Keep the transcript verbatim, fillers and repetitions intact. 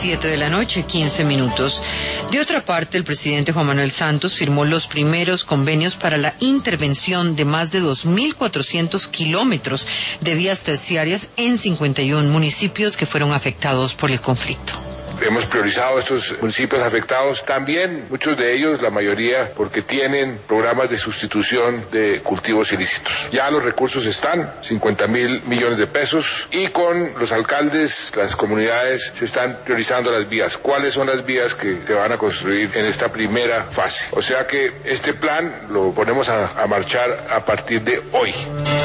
siete de la noche, quince minutos. De otra parte, el presidente Juan Manuel Santos firmó los primeros convenios para la intervención de más de dos mil cuatrocientos kilómetros de vías terciarias en cincuenta y uno municipios que fueron afectados por el conflicto. Hemos priorizado estos municipios afectados, también muchos de ellos, la mayoría, porque tienen programas de sustitución de cultivos ilícitos. Ya los recursos están, cincuenta mil millones de pesos, y con los alcaldes, las comunidades, se están priorizando las vías. ¿Cuáles son las vías que se van a construir en esta primera fase? O sea que este plan lo ponemos a, a marchar a partir de hoy.